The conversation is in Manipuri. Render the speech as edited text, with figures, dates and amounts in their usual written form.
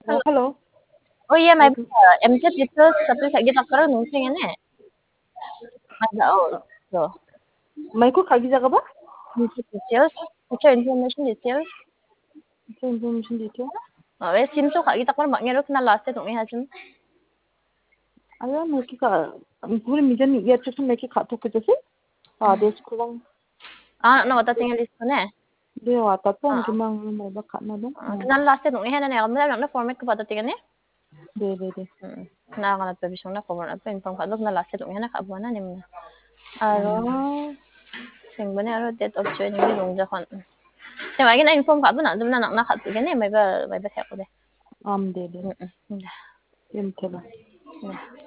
Oh, Halo. halo. Oh iya, Lagi. em chat gitu, tapi lagi takara nungsing ini. Ada tuh. May ko kagisa ka ba? Details, future information details. Sa information dito. Oh, sim so kagi takara maknya na last tong iha sim. Aya may ki ka puri mijan iya chuk may ki khato ko jase. Des ko lang. Ah, no, wata tinggal list ko na. De wata to ang kimang may ba khatna do. Na last tong iha na na format ko pata tinggal ni. De. Na kana provision na cover na inform ka na last tong iha na kabuana ni mo. Aro, sing bane aro date of joining ni rong jakon. Sing lagi na inform ka na dum na khat gani may ba thek ko de. De. Yun kaya. Yeah.